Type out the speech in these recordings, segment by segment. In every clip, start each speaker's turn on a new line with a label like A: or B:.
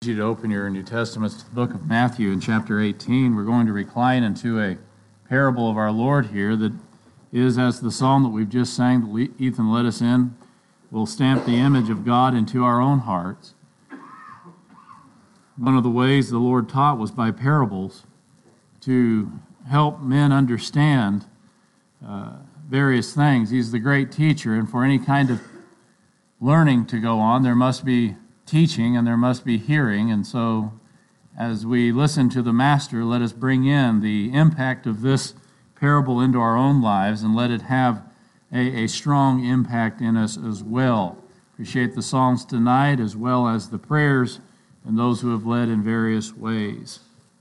A: You to open your New Testaments to the book of Matthew in chapter 18. We're going to recline into a parable of our Lord here that is, as the psalm that we've just sang, that Ethan led us in, will stamp the image of God into our own hearts. One of the ways the Lord taught was by parables to help men understand various things. He's the great teacher, and for any kind of learning to go on, there must be teaching and there must be hearing. And so as we listen to the Master, let us bring in the impact of this parable into our own lives and let it have a strong impact in us as well. Appreciate the songs tonight as well as the prayers and those who have led in various ways.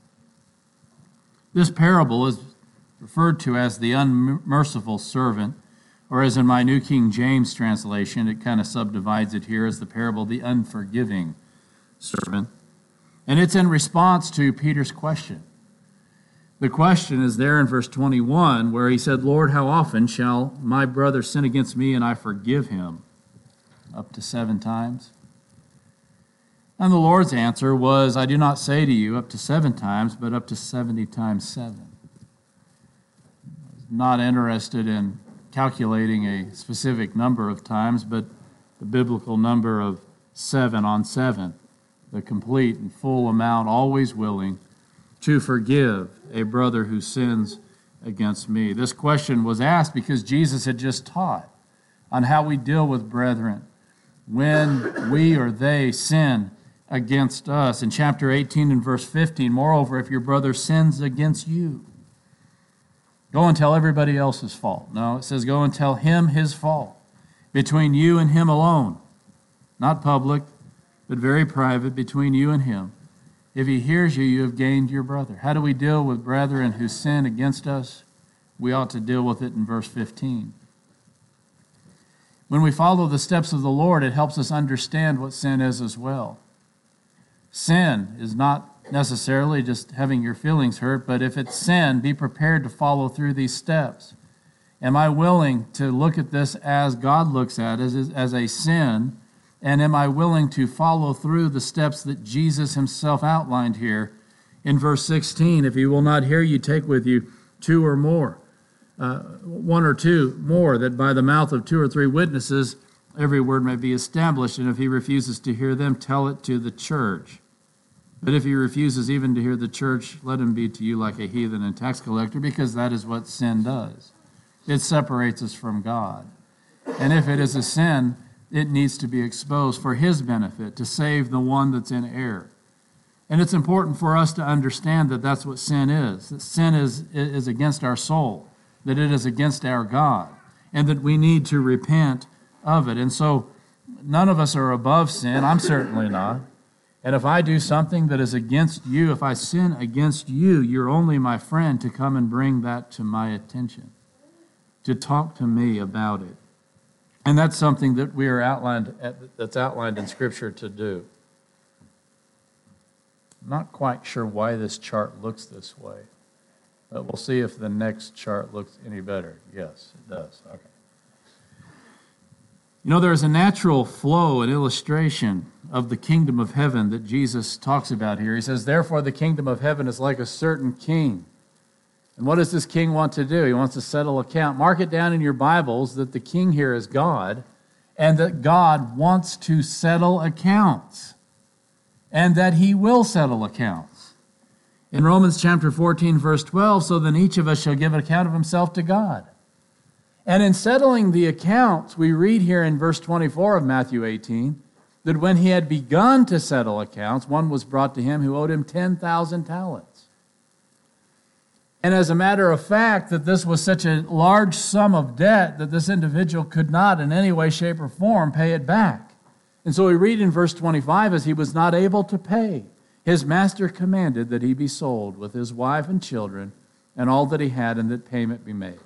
A: This parable is referred to as the unmerciful servant, or as in my New King James translation, it kind of subdivides it here as the parable of the unforgiving servant. And it's in response to Peter's question. The question is there in verse 21 where he said, "Lord, how often shall my brother sin against me and I forgive him? Up to 7 times?" And the Lord's answer was, "I do not say to you up to 7 times, but up to 70 times 7. Not interested in calculating a specific number of times, but the biblical number of 7 on 7, the complete and full amount, always willing to forgive a brother who sins against me." This question was asked because Jesus had just taught on how we deal with brethren when we or they sin against us. In chapter 18 and verse 15, "Moreover, if your brother sins against you, go and tell everybody else's fault." No, it says go and tell him his fault between you and him alone. Not public, but very private between you and him. If he hears you, you have gained your brother. How do we deal with brethren who sin against us? We ought to deal with it in verse 15. When we follow the steps of the Lord, it helps us understand what sin is as well. Sin is not necessarily just having your feelings hurt, but if it's sin, be prepared to follow through these steps. Am I willing to look at this as God looks at it, as a sin, and am I willing to follow through the steps that Jesus himself outlined here in verse 16? "If he will not hear you, take with you 2 or more, 1 or 2 more, that by the mouth of 2 or 3 witnesses every word may be established. And if he refuses to hear them, tell it to the church. But if he refuses even to hear the church, let him be to you like a heathen and tax collector," because that is what sin does. It separates us from God. And if it is a sin, it needs to be exposed for his benefit, to save the one that's in error. And it's important for us to understand that that's what sin is. That sin is against our soul, that it is against our God, and that we need to repent of it. And so none of us are above sin. I'm certainly not. And if I do something that is against you, if I sin against you, you're only my friend to come and bring that to my attention, to talk to me about it. And that's something that that's outlined in Scripture to do. I'm not quite sure why this chart looks this way, but we'll see if the next chart looks any better. Yes, it does. Okay. You know, there's a natural flow and illustration of the kingdom of heaven that Jesus talks about here. He says, "Therefore the kingdom of heaven is like a certain king." And what does this king want to do? He wants to settle account. Mark it down in your Bibles that the king here is God, and that God wants to settle accounts, and that he will settle accounts. In Romans chapter 14, verse 12, "So then each of us shall give an account of himself to God." And in settling the accounts, we read here in verse 24 of Matthew 18, that when he had begun to settle accounts, one was brought to him who owed him 10,000 talents. And as a matter of fact, that this was such a large sum of debt that this individual could not in any way, shape, or form pay it back. And so we read in verse 25, as he was not able to pay, his master commanded that he be sold with his wife and children and all that he had, and that payment be made.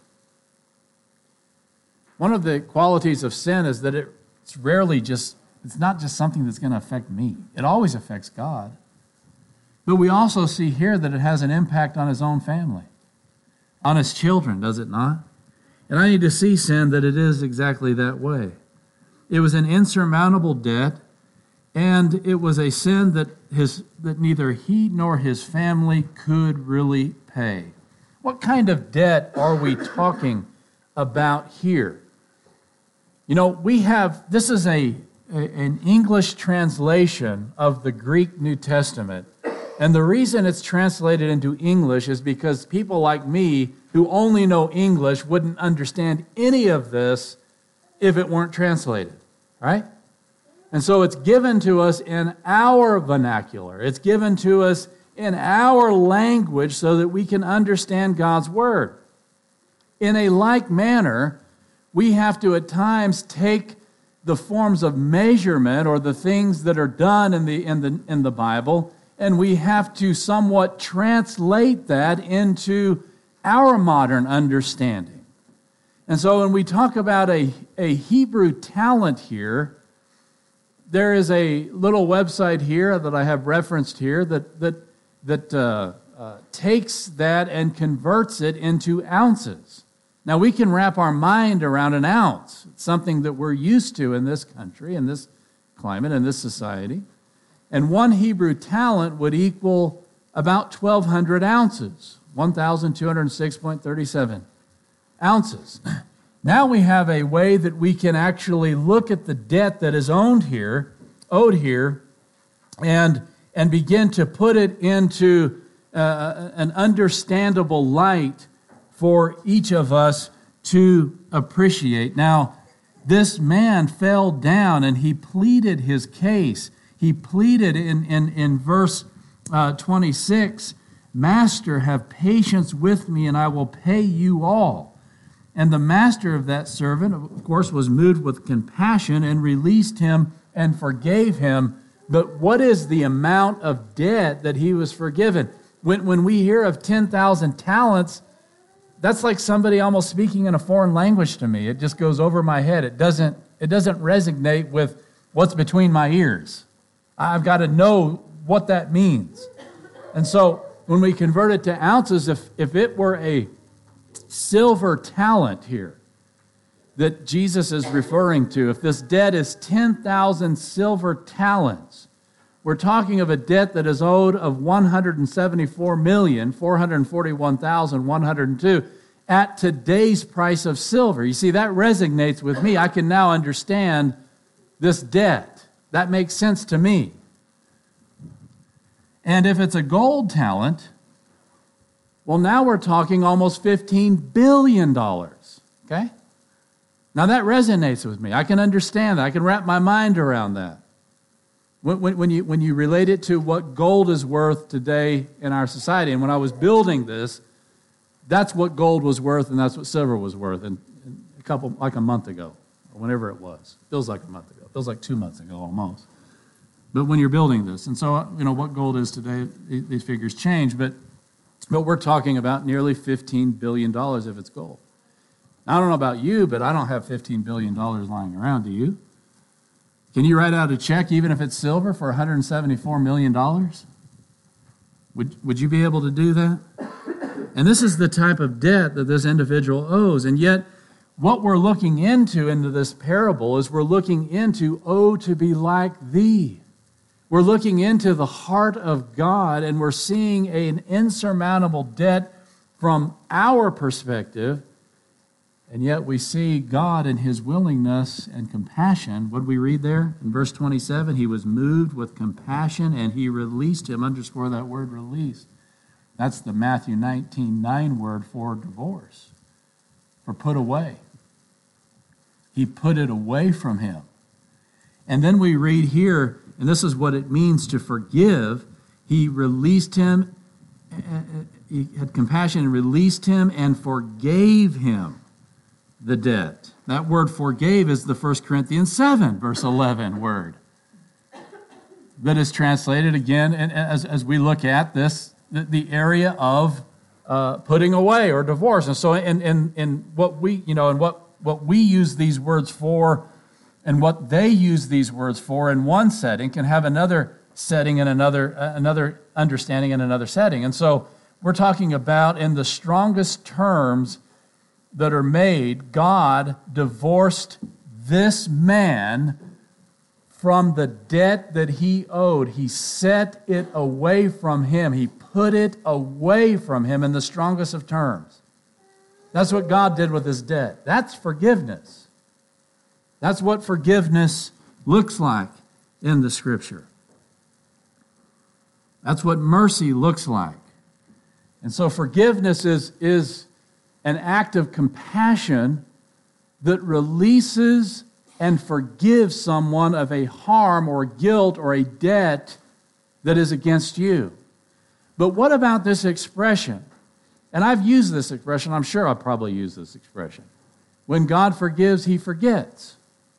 A: One of the qualities of sin is that it's not just something that's going to affect me. It always affects God. But we also see here that it has an impact on his own family, on his children, does it not? And I need to see sin that it is exactly that way. It was an insurmountable debt, And it was a sin that neither he nor his family could really pay. What kind of debt are we talking about here? You know, this is an English translation of the Greek New Testament. And the reason it's translated into English is because people like me who only know English wouldn't understand any of this if it weren't translated, right? And so it's given to us in our vernacular. It's given to us in our language so that we can understand God's Word. In a like manner, we have to at times take the forms of measurement or the things that are done in the Bible, and we have to somewhat translate that into our modern understanding. And so when we talk about a Hebrew talent here, there is a little website here that I have referenced here that takes that and converts it into ounces. Now, we can wrap our mind around an ounce. It's something that we're used to in this country, in this climate, in this society. And one Hebrew talent would equal about 1,200 ounces, 1,206.37 ounces. Now we have a way that we can actually look at the debt that is owed here, and begin to put it into an understandable light for each of us to appreciate. Now, this man fell down and he pleaded his case. He pleaded in verse 26, "Master, have patience with me, and I will pay you all." And the master of that servant, of course, was moved with compassion and released him and forgave him. But what is the amount of debt that he was forgiven? When we hear of 10,000 talents, that's like somebody almost speaking in a foreign language to me. It just goes over my head. It doesn't resonate with what's between my ears. I've got to know what that means. And so when we convert it to ounces, if it were a silver talent here that Jesus is referring to, if this debt is 10,000 silver talents, we're talking of a debt that is owed of 174,441,102 at today's price of silver. You see, that resonates with me. I can now understand this debt. That makes sense to me. And if it's a gold talent, well, now we're talking almost $15 billion, okay? Now that resonates with me. I can understand that. I can wrap my mind around that. When you relate it to what gold is worth today in our society, and when I was building this, that's what gold was worth and that's what silver was worth in a month ago, or whenever it was. Feels like a month ago. Feels like 2 months ago almost. But when you're building this, and so, what gold is today, these figures change, but we're talking about nearly $15 billion if it's gold. Now, I don't know about you, but I don't have $15 billion lying around, do you? Can you write out a check, even if it's silver, for $174 million? Would you be able to do that? And this is the type of debt that this individual owes. And yet, what we're looking into this parable is we're looking into, oh, to be like thee. We're looking into the heart of God, and we're seeing an insurmountable debt from our perspective, and yet we see God in His willingness and compassion. What did we read there? In verse 27, He was moved with compassion, and He released him. Underscore that word, released. That's the Matthew 19:9 word for divorce, for put away. He put it away from him. And then we read here, and this is what it means to forgive. He released him, he had compassion and released him and forgave him the debt. That word forgave is the 1 Corinthians 7, verse 11 word that is translated again, and as we look at this, the area of putting away or divorce. And so in what we, and what we use these words for and what they use these words for in one setting can have another setting and another understanding in another setting. And so we're talking about, in the strongest terms that are made, God divorced this man from the debt that he owed. He set it away from him. He put it away from him in the strongest of terms. That's what God did with his debt. That's forgiveness. That's what forgiveness looks like in the Scripture. That's what mercy looks like. And so forgiveness is an act of compassion that releases and forgives someone of a harm or guilt or a debt that is against you. But what about this expression? And I've used this expression. I'm sure I've probably used this expression. When God forgives, he forgets.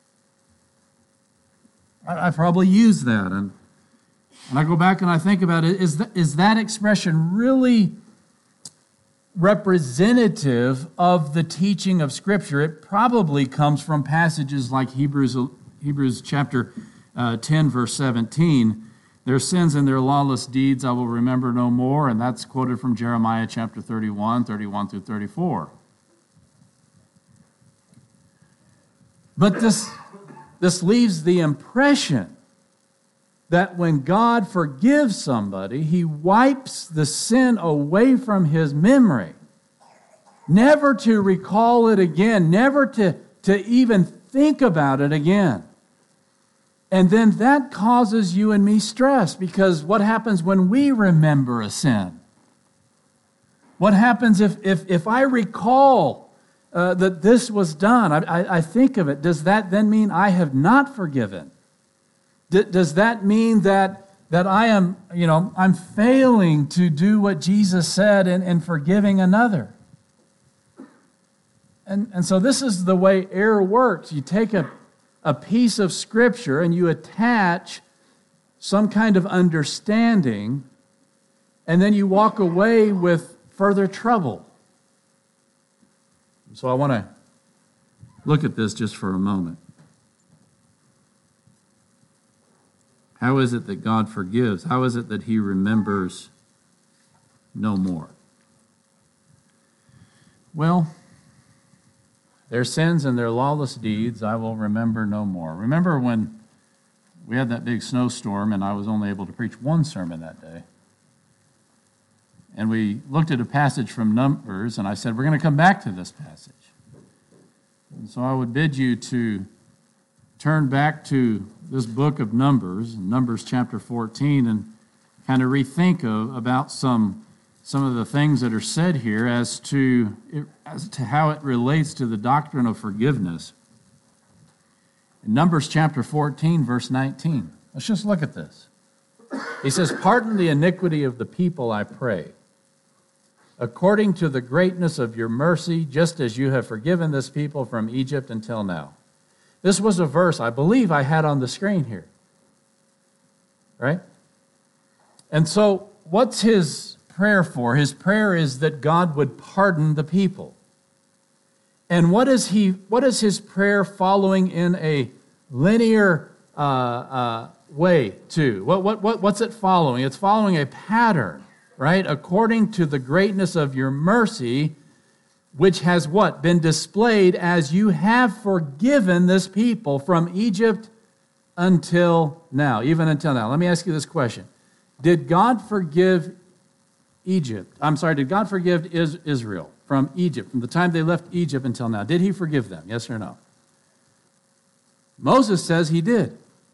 A: I probably use that. And I go back and I think about it, is that expression really representative of the teaching of Scripture? It probably comes from passages like Hebrews chapter 10, verse 17. Their sins and their lawless deeds I will remember no more. And that's quoted from Jeremiah chapter 31 through 34. But this leaves the impression that when God forgives somebody, he wipes the sin away from his memory, never to recall it again, never to even think about it again. And then that causes you and me stress, because what happens when we remember a sin? What happens if I recall that this was done? I think of it. Does that then mean I have not forgiven? Does that mean that I am, I'm failing to do what Jesus said in forgiving another? And so this is the way error works. You take a piece of Scripture and you attach some kind of understanding, and then you walk away with further trouble. So I want to look at this just for a moment. How is it that God forgives? How is it that he remembers no more? Well, their sins and their lawless deeds I will remember no more. Remember when we had that big snowstorm and I was only able to preach one sermon that day? And we looked at a passage from Numbers, and I said, we're going to come back to this passage. And so I would bid you to turn back to this book of Numbers, Numbers chapter 14, and kind of rethink about some of the things that are said here as to how it relates to the doctrine of forgiveness. In Numbers chapter 14, verse 19, let's just look at this. He says, "Pardon the iniquity of the people, I pray, according to the greatness of your mercy, just as you have forgiven this people from Egypt until now." This was a verse I believe I had on the screen here. Right? And so what's his prayer for? His prayer is that God would pardon the people. And what is his prayer following in a linear way to? What's it following? It's following a pattern, right? According to the greatness of your mercy, which has what? Been displayed as you have forgiven this people from Egypt until now, even until now. Let me ask you this question. Did God forgive Did God forgive Israel from Egypt, from the time they left Egypt until now? Did he forgive them? Yes or no? Moses says he did.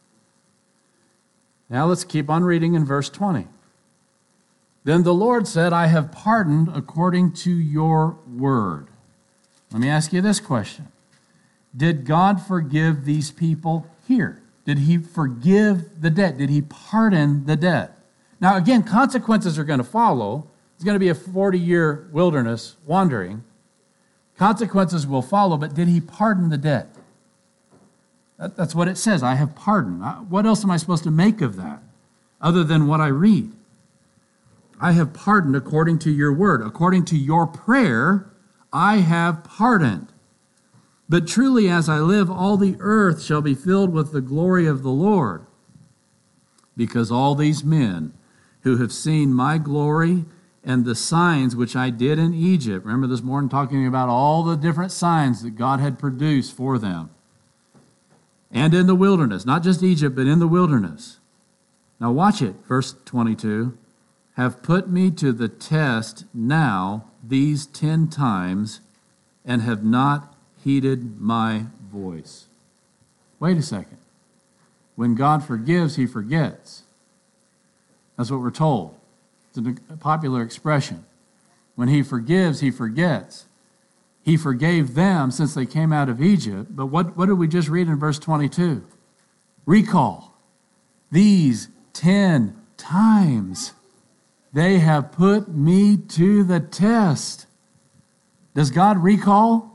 A: Now let's keep on reading in verse 20. Then the Lord said, "I have pardoned according to your word." Let me ask you this question. Did God forgive these people here? Did he forgive the debt? Did he pardon the debt? Now again, consequences are going to follow. It's going to be a 40-year wilderness wandering. Consequences will follow, but did he pardon the debt? That's what it says. I have pardoned. What else am I supposed to make of that other than what I read? I have pardoned according to your word. According to your prayer, I have pardoned. But truly as I live, all the earth shall be filled with the glory of the Lord. Because all these men who have seen my glory and the signs which I did in Egypt. Remember this morning talking about all the different signs that God had produced for them. and in the wilderness, not just Egypt, but in the wilderness. Now watch it, verse 22, have put me to the test now these 10 times and have not heeded my voice. Wait a second. When God forgives, he forgets. That's what we're told. It's a popular expression. When he forgives, he forgets. He forgave them since they came out of Egypt. But what did we just read in verse 22? Recall. These 10 times they have put me to the test. Does God recall?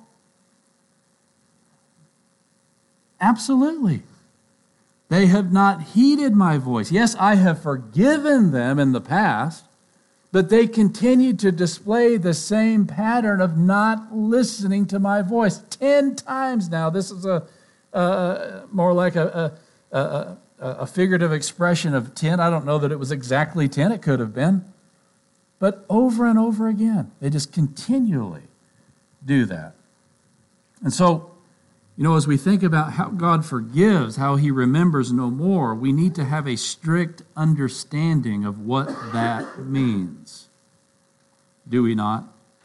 A: Absolutely. They have not heeded my voice. Yes, I have forgiven them in the past, but they continue to display the same pattern of not listening to my voice. 10 times now. This is more like a figurative expression of 10. I don't know that it was exactly 10. It could have been. But over and over again, they just continually do that. And so, as we think about how God forgives, how he remembers no more, we need to have a strict understanding of what that means. Do we not?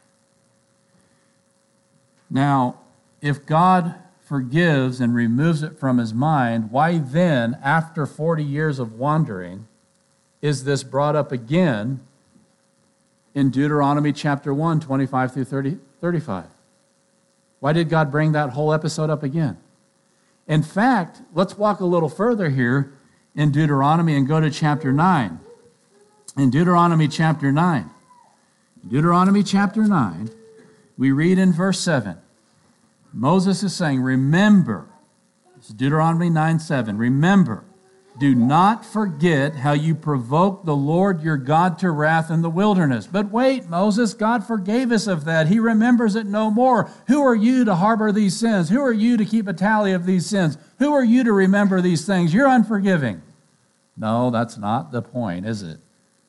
A: Now, if God forgives and removes it from his mind, why then, after 40 years of wandering, is this brought up again in Deuteronomy chapter 1, 25 through 35? Why did God bring that whole episode up again? In fact, let's walk a little further here in Deuteronomy and go to chapter 9. In Deuteronomy chapter 9, we read in verse 7, Moses is saying, remember, this is Deuteronomy 9:7, remember, do not forget how you provoked the Lord your God to wrath in the wilderness. But wait, Moses, God forgave us of that. He remembers it no more. Who are you to harbor these sins? Who are you to keep a tally of these sins? Who are you to remember these things? You're unforgiving. No, that's not the point, is it?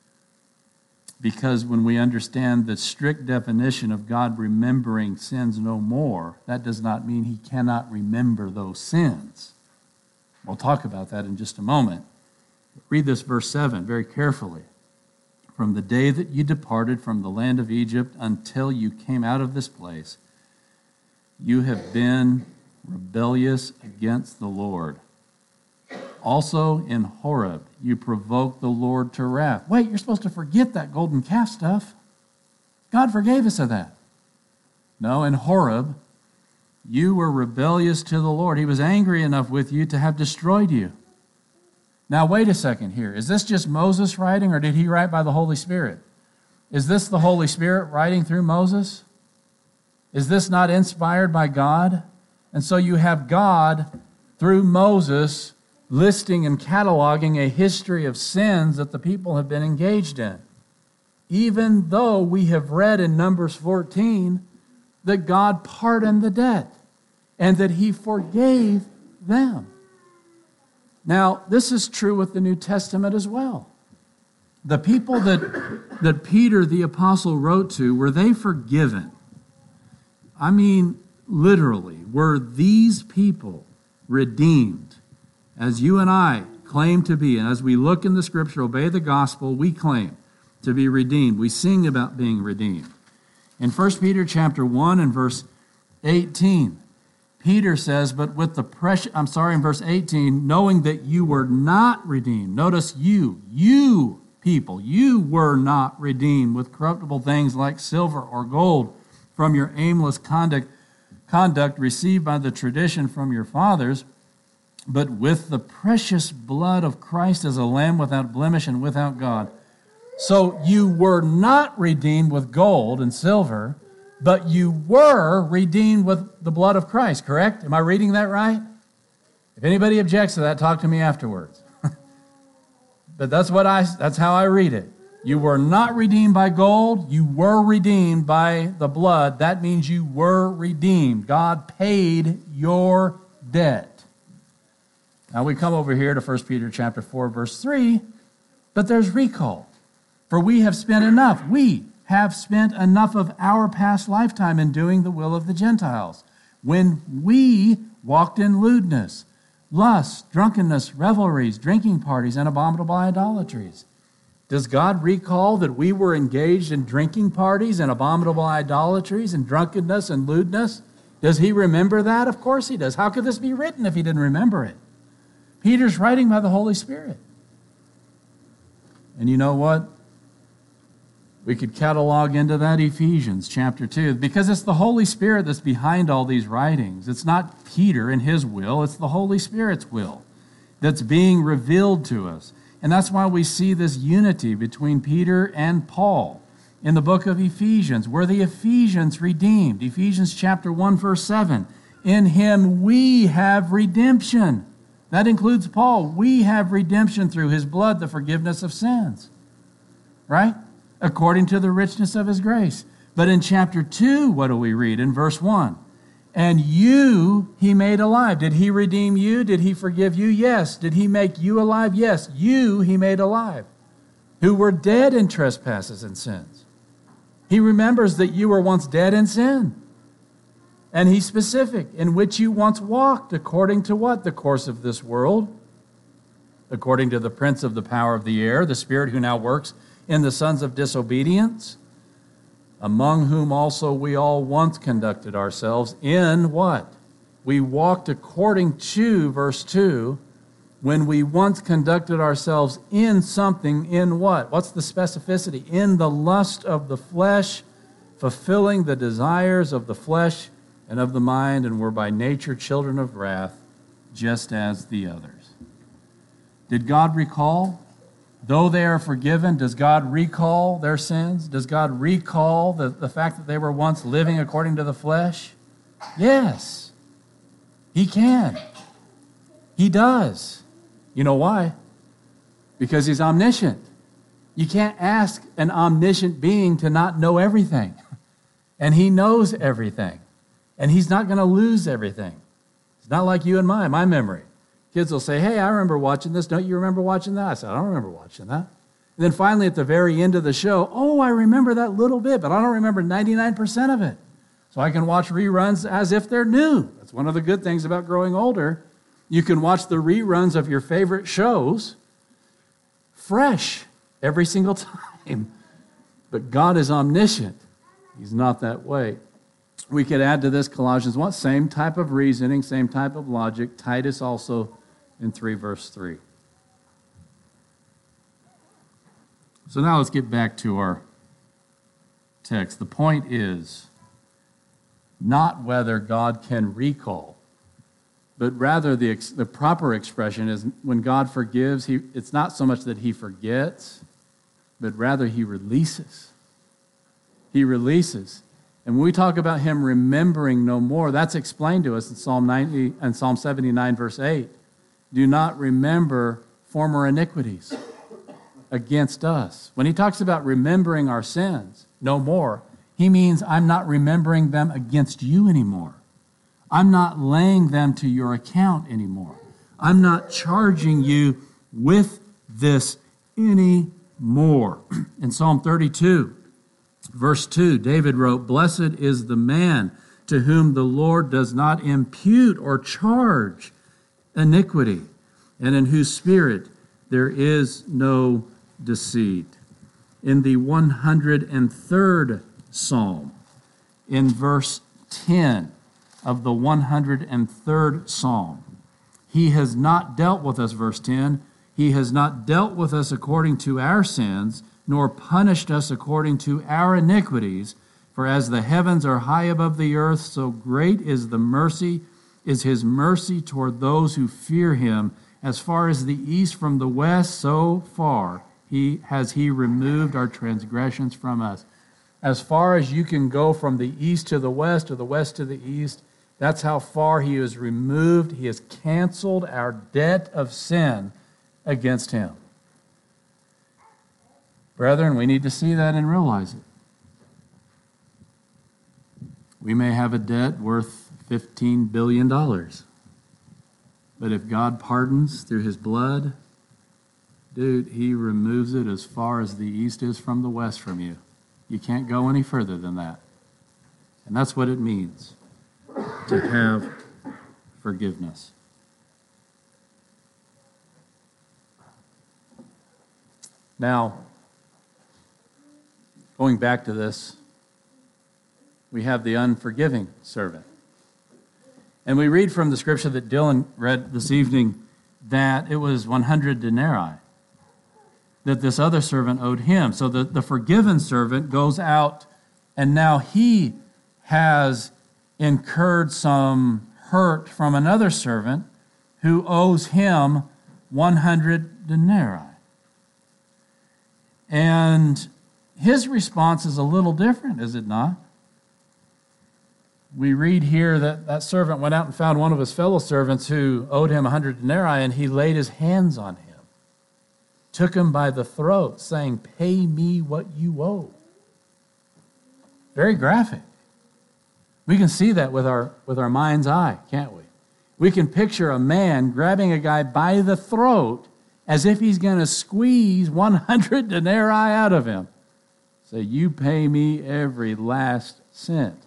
A: Because when we understand the strict definition of God remembering sins no more, that does not mean he cannot remember those sins. We'll talk about that in just a moment. Read this verse 7 very carefully. From the day that you departed from the land of Egypt until you came out of this place, you have been rebellious against the Lord. Also in Horeb, you provoked the Lord to wrath. Wait, you're supposed to forget that golden calf stuff. God forgave us of that. No, in Horeb, you were rebellious to the Lord. He was angry enough with you to have destroyed you. Now, wait a second here. Is this just Moses writing, or did he write by the Holy Spirit? Is this the Holy Spirit writing through Moses? Is this not inspired by God? And so you have God, through Moses, listing and cataloging a history of sins that the people have been engaged in. Even though we have read in Numbers 14 that God pardoned the debt and that he forgave them. Now, this is true with the New Testament as well. The people that Peter the apostle wrote to, were they forgiven? I mean, literally, were these people redeemed as you and I claim to be? And as we look in the Scripture, obey the gospel, we claim to be redeemed. We sing about being redeemed. In 1 Peter chapter 1 and verse 18, Peter says, but with the precious, in verse 18, knowing that you were not redeemed. Notice you people, you were not redeemed with corruptible things like silver or gold from your aimless conduct received by the tradition from your fathers, but with the precious blood of Christ as a lamb without blemish and without God. So you were not redeemed with gold and silver, but you were redeemed with the blood of Christ, correct? Am I reading that right? If anybody objects to that, talk to me afterwards. But that's how I read it. You were not redeemed by gold, you were redeemed by the blood. That means you were redeemed. God paid your debt. Now we come over here to 1 Peter chapter 4, verse 3, but there's recall. For we have spent enough of our past lifetime in doing the will of the Gentiles, when we walked in lewdness, lust, drunkenness, revelries, drinking parties, and abominable idolatries. Does God recall that we were engaged in drinking parties and abominable idolatries and drunkenness and lewdness? Does he remember that? Of course he does. How could this be written if he didn't remember it? Peter's writing by the Holy Spirit. And you know what? We could catalog into that Ephesians chapter 2, because it's the Holy Spirit that's behind all these writings. It's not Peter and his will, it's the Holy Spirit's will that's being revealed to us. And that's why we see this unity between Peter and Paul in the book of Ephesians. We're the Ephesians redeemed. Ephesians chapter 1, verse 7. In him we have redemption. That includes Paul. We have redemption through his blood, the forgiveness of sins. Right? According to the richness of his grace. But in chapter 2, what do we read? In verse 1. And you he made alive. Did he redeem you? Did he forgive you? Yes. Did he make you alive? Yes. You he made alive, who were dead in trespasses and sins. He remembers that you were once dead in sin. And he's specific, in which you once walked, according to what? The course of this world, according to the prince of the power of the air, the spirit who now works in the sons of disobedience, among whom also we all once conducted ourselves in what? We walked according to, verse 2, when we once conducted ourselves in something, in what? What's the specificity? In the lust of the flesh, fulfilling the desires of the flesh and of the mind, and were by nature children of wrath, just as the others. Did God recall? Though they are forgiven, does God recall their sins? Does God recall the fact that they were once living according to the flesh? Yes, he can. He does. You know why? Because he's omniscient. You can't ask an omniscient being to not know everything. And he knows everything. And he's not going to lose everything. It's not like you and my memory. Kids will say, hey, I remember watching this. Don't you remember watching that? I said, I don't remember watching that. And then finally at the very end of the show, oh, I remember that little bit, but I don't remember 99% of it. So I can watch reruns as if they're new. That's one of the good things about growing older. You can watch the reruns of your favorite shows fresh every single time. But God is omniscient. He's not that way. We could add to this Colossians 1, same type of reasoning, same type of logic. Titus also in 3 verse 3. So now let's get back to our text. The point is not whether God can recall, but rather the proper expression is when God forgives, it's not so much that he forgets, but rather he releases. He releases. And when we talk about him remembering no more, that's explained to us in Psalm 90 and Psalm 79, verse 8. Do not remember former iniquities against us. When he talks about remembering our sins no more, he means I'm not remembering them against you anymore. I'm not laying them to your account anymore. I'm not charging you with this anymore. In Psalm 32, verse 2, David wrote, blessed is the man to whom the Lord does not impute or charge iniquity, and in whose spirit there is no deceit. In the 103rd Psalm, in verse 10 of the 103rd Psalm, he has not dealt with us, verse 10, he has not dealt with us according to our sins, nor punished us according to our iniquities. For as the heavens are high above the earth, so great is his mercy toward those who fear him. As far as the east from the west, so far has he removed our transgressions from us. As far as you can go from the east to the west, or the west to the east, that's how far he has removed. He has canceled our debt of sin against him. Brethren, we need to see that and realize it. We may have a debt worth $15 billion. But if God pardons through his blood, dude, he removes it as far as the east is from the west from you. You can't go any further than that. And that's what it means to have forgiveness. Now, going back to this, we have the unforgiving servant. And we read from the scripture that Dylan read this evening that it was 100 denarii that this other servant owed him. So the forgiven servant goes out, and now he has incurred some hurt from another servant who owes him 100 denarii. And his response is a little different, is it not? We read here that that servant went out and found one of his fellow servants who owed him 100 denarii, and he laid his hands on him, took him by the throat, saying, "Pay me what you owe." Very graphic. We can see that with our mind's eye, can't we? We can picture a man grabbing a guy by the throat as if he's going to squeeze 100 denarii out of him. Say, "You pay me every last cent."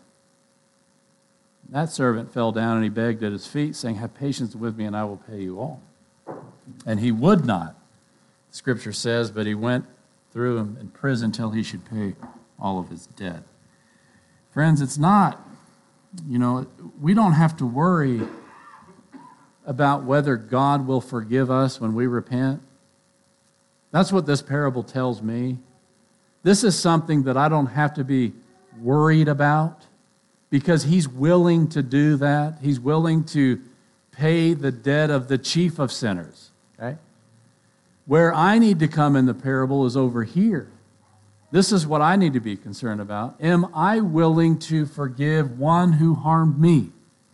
A: That servant fell down and he begged at his feet, saying, "Have patience with me and I will pay you all." And he would not, Scripture says, but he went through him in prison until he should pay all of his debt. Friends, it's not, we don't have to worry about whether God will forgive us when we repent. That's what this parable tells me. This is something that I don't have to be worried about because he's willing to do that. He's willing to pay the debt of the chief of sinners. Okay? Where I need to come in the parable is over here. This is what I need to be concerned about. Am I willing to forgive one who harmed me?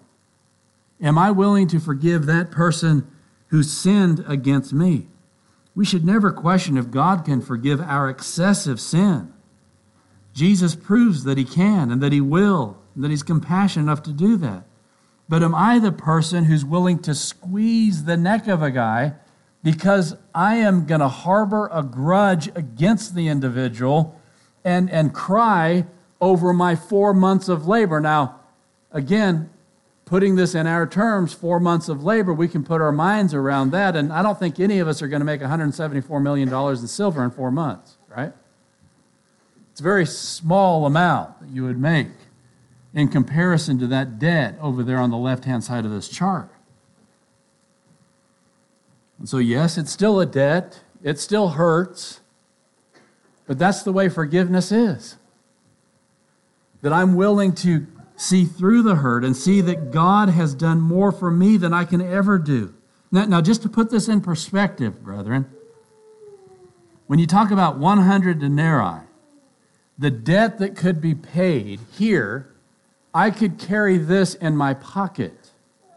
A: Am I willing to forgive that person who sinned against me? We should never question if God can forgive our excessive sin. Jesus proves that he can and that he will, and that he's compassionate enough to do that. But am I the person who's willing to squeeze the neck of a guy because I am going to harbor a grudge against the individual and cry over my 4 months of labor? Now, again, putting this in our terms, 4 months of labor, we can put our minds around that, and I don't think any of us are going to make $174 million in silver in 4 months, right? It's a very small amount that you would make in comparison to that debt over there on the left-hand side of this chart. And so, yes, it's still a debt. It still hurts. But that's the way forgiveness is. That I'm willing to see through the hurt and see that God has done more for me than I can ever do. Now, just to put this in perspective, brethren, when you talk about 100 denarii, the debt that could be paid here, I could carry this in my pocket.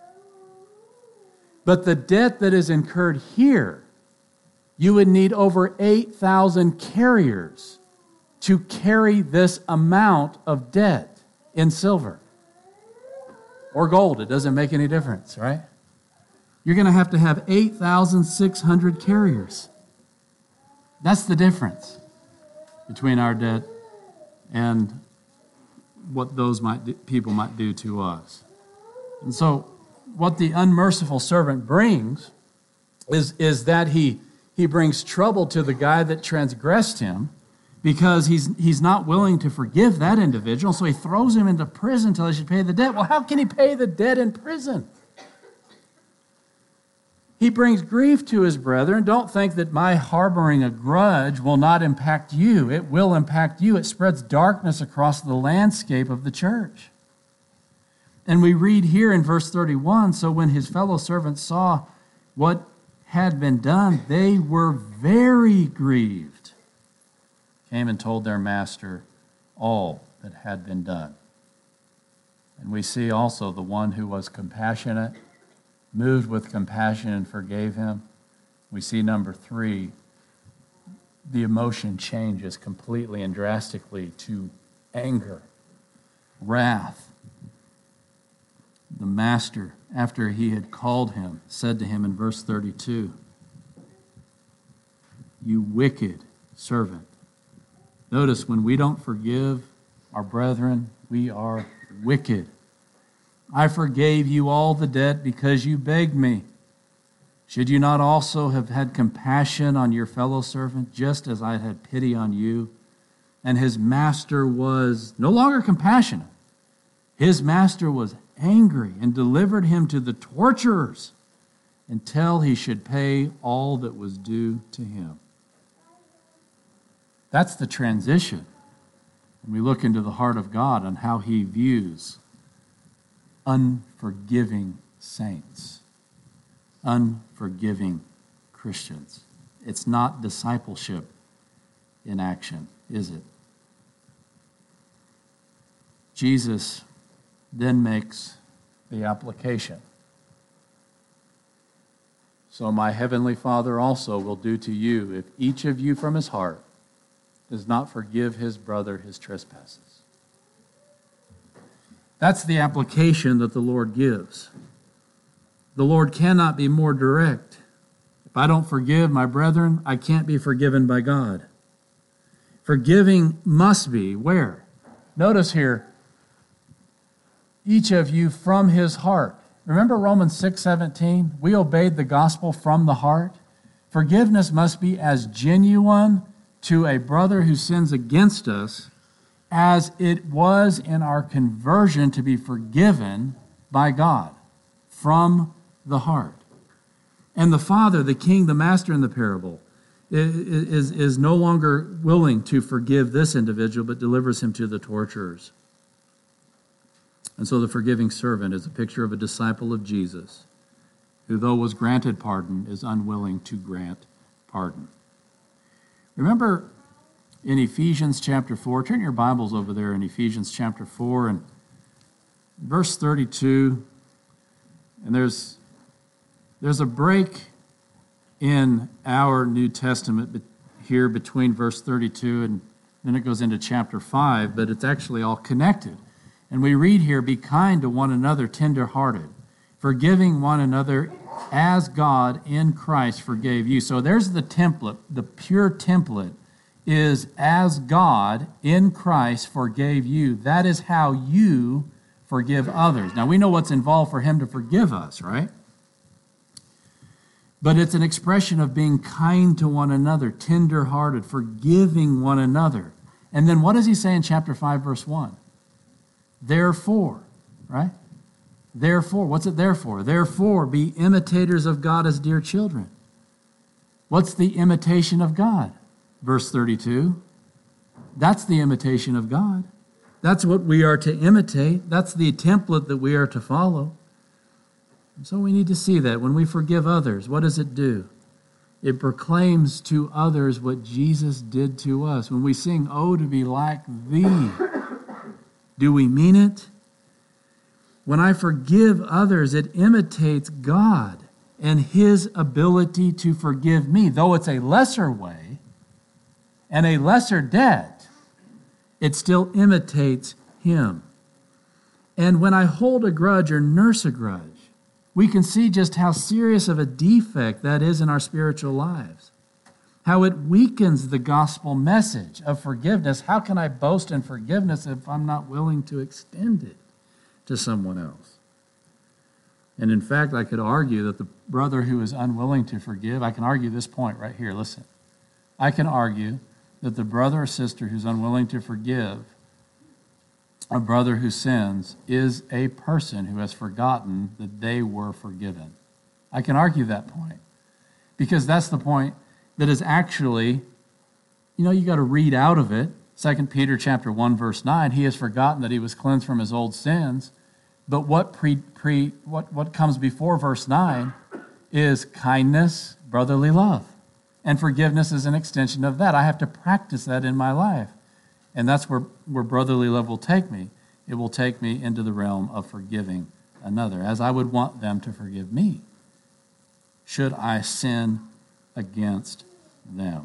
A: But the debt that is incurred here, you would need over 8,000 carriers to carry this amount of debt in silver or gold. It doesn't make any difference, right? You're going to have 8,600 carriers. That's the difference between our debt and what those people might do to us. And so what the unmerciful servant brings is that he brings trouble to the guy that transgressed him because he's not willing to forgive that individual, so he throws him into prison until he should pay the debt. Well, how can he pay the debt in prison? He brings grief to his brethren. Don't think that my harboring a grudge will not impact you. It will impact you. It spreads darkness across the landscape of the church. And we read here in verse 31, so when his fellow servants saw what had been done, they were very grieved, came and told their master all that had been done. And we see also the one who was compassionate, moved with compassion and forgave him. We see number 3, the emotion changes completely and drastically to anger, wrath. The master, after he had called him, said to him in verse 32, "You wicked servant." Notice, when we don't forgive our brethren, we are wicked. "I forgave you all the debt because you begged me. Should you not also have had compassion on your fellow servant, just as I had pity on you? And his master was no longer compassionate. His master was angry and delivered him to the torturers until he should pay all that was due to him. That's the transition when we look into the heart of God and how he views unforgiving saints, unforgiving Christians. It's not discipleship in action, is it? Jesus then makes the application. So my heavenly Father also will do to you if each of you from his heart does not forgive his brother his trespasses. That's the application that the Lord gives. The Lord cannot be more direct. If I don't forgive my brethren, I can't be forgiven by God. Forgiving must be where? Notice here, each of you from his heart. Remember Romans 6:17? We obeyed the gospel from the heart. Forgiveness must be as genuine to a brother who sins against us as it was in our conversion to be forgiven by God from the heart. And the father, the king, the master in the parable is no longer willing to forgive this individual, but delivers him to the torturers. And so the forgiving servant is a picture of a disciple of Jesus, who though was granted pardon, is unwilling to grant pardon. Remember in Ephesians chapter 4, turn your Bibles over there in Ephesians chapter 4 and verse 32, and there's a break in our New Testament here between verse 32 and then it goes into chapter 5, but it's actually all connected. And we read here, be kind to one another, tender-hearted, forgiving one another as God in Christ forgave you. So there's the template. The pure template is as God in Christ forgave you. That is how you forgive others. Now we know what's involved for him to forgive us, right? But it's an expression of being kind to one another, tender-hearted, forgiving one another. And then what does he say in chapter 5, verse 1? Therefore, right? Therefore, what's it there for? Therefore, be imitators of God as dear children. What's the imitation of God? Verse 32. That's the imitation of God. That's what we are to imitate. That's the template that we are to follow. And so we need to see that when we forgive others, what does it do? It proclaims to others what Jesus did to us. When we sing, "Oh, to be like thee," do we mean it? When I forgive others, it imitates God and his ability to forgive me. Though it's a lesser way and a lesser debt, it still imitates him. And when I hold a grudge or nurse a grudge, we can see just how serious of a defect that is in our spiritual lives. How it weakens the gospel message of forgiveness. How can I boast in forgiveness if I'm not willing to extend it to someone else? And in fact, I could argue that the brother who is unwilling to forgive, I can argue this point right here. Listen, I can argue that the brother or sister who's unwilling to forgive a brother who sins is a person who has forgotten that they were forgiven. I can argue that point because that's the point that is actually, you got to read out of it. 2 Peter chapter 1, verse 9, he has forgotten that he was cleansed from his old sins. But what comes before verse 9 is kindness, brotherly love. And forgiveness is an extension of that. I have to practice that in my life. And that's where brotherly love will take me. It will take me into the realm of forgiving another, as I would want them to forgive me, should I sin against them.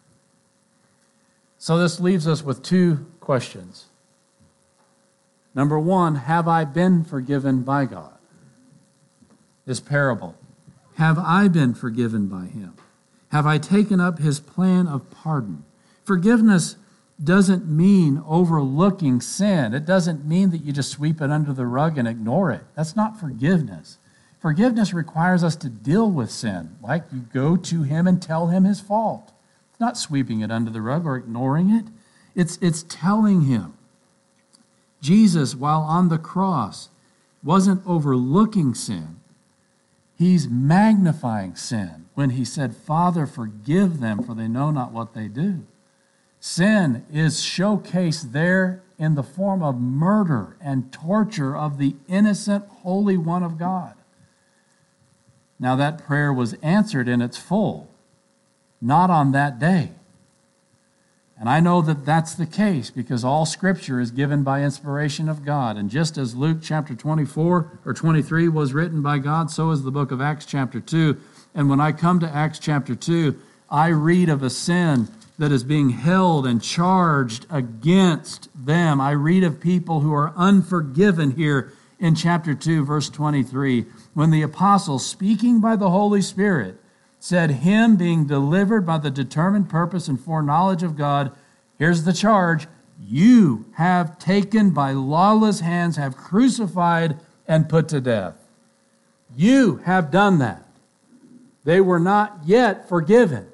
A: So this leaves us with two questions. Number one, have I been forgiven by God? This parable. Have I been forgiven by him? Have I taken up his plan of pardon? Forgiveness doesn't mean overlooking sin. It doesn't mean that you just sweep it under the rug and ignore it. That's not forgiveness. Forgiveness requires us to deal with sin, like you go to him and tell him his fault. It's not sweeping it under the rug or ignoring it. It's telling him. Jesus, while on the cross, wasn't overlooking sin. He's magnifying sin when he said, Father, forgive them, for they know not what they do. Sin is showcased there in the form of murder and torture of the innocent Holy One of God. Now that prayer was answered in its full, not on that day. And I know that that's the case because all Scripture is given by inspiration of God. And just as Luke chapter 24 or 23 was written by God, so is the book of Acts chapter 2. And when I come to Acts chapter 2, I read of a sin that is being held and charged against them. I read of people who are unforgiven here in chapter 2, verse 23, when the apostles, speaking by the Holy Spirit, said, him being delivered by the determined purpose and foreknowledge of God, here's the charge, you have taken by lawless hands, have crucified and put to death. You have done that. They were not yet forgiven.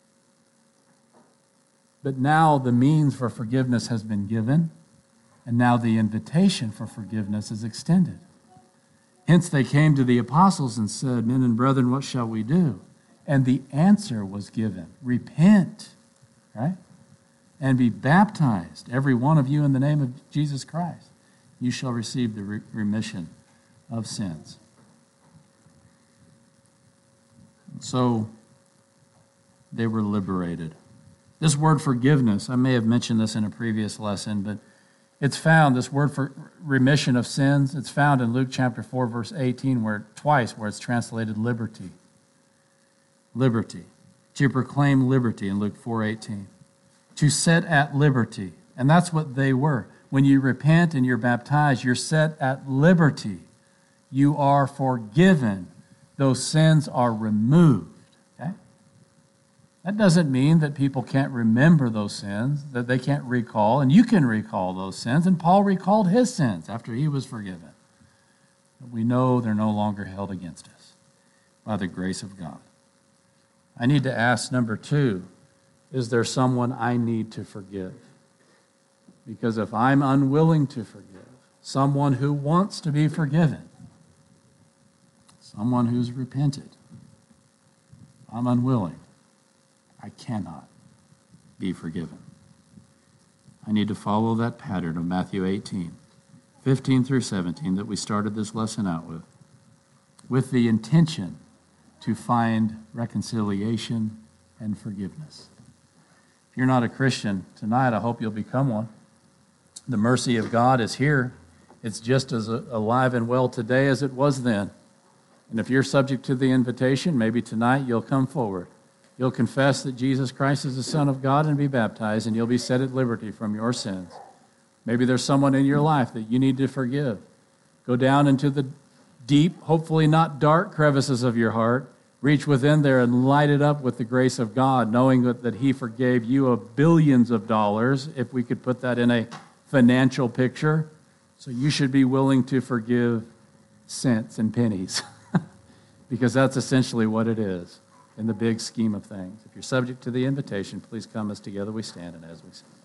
A: But now the means for forgiveness has been given, and now the invitation for forgiveness is extended. Hence they came to the apostles and said, men and brethren, what shall we do? And the answer was given, repent, right? And be baptized, every one of you, in the name of Jesus Christ. You shall receive the remission of sins. So they were liberated. This word forgiveness, I may have mentioned this in a previous lesson, but it's found, this word for remission of sins, it's found in Luke chapter 4, verse 18, where it's translated liberty. Liberty. To proclaim liberty in Luke 4:18. To set at liberty. And that's what they were. When you repent and you're baptized, you're set at liberty. You are forgiven. Those sins are removed. Okay? That doesn't mean that people can't remember those sins, that they can't recall, and you can recall those sins, and Paul recalled his sins after he was forgiven. But we know they're no longer held against us by the grace of God. I need to ask, number 2, is there someone I need to forgive? Because if I'm unwilling to forgive, someone who wants to be forgiven, someone who's repented, I'm unwilling, I cannot be forgiven. I need to follow that pattern of Matthew 18, 15 through 17 that we started this lesson out with the intention to find reconciliation and forgiveness. If you're not a Christian tonight, I hope you'll become one. The mercy of God is here. It's just as alive and well today as it was then. And if you're subject to the invitation, maybe tonight you'll come forward. You'll confess that Jesus Christ is the Son of God and be baptized, and you'll be set at liberty from your sins. Maybe there's someone in your life that you need to forgive. Go down into the deep, hopefully not dark crevices of your heart. Reach within there and light it up with the grace of God, knowing that He forgave you of billions of dollars, if we could put that in a financial picture. So you should be willing to forgive cents and pennies, because that's essentially what it is in the big scheme of things. If you're subject to the invitation, please come as together we stand and as we sing.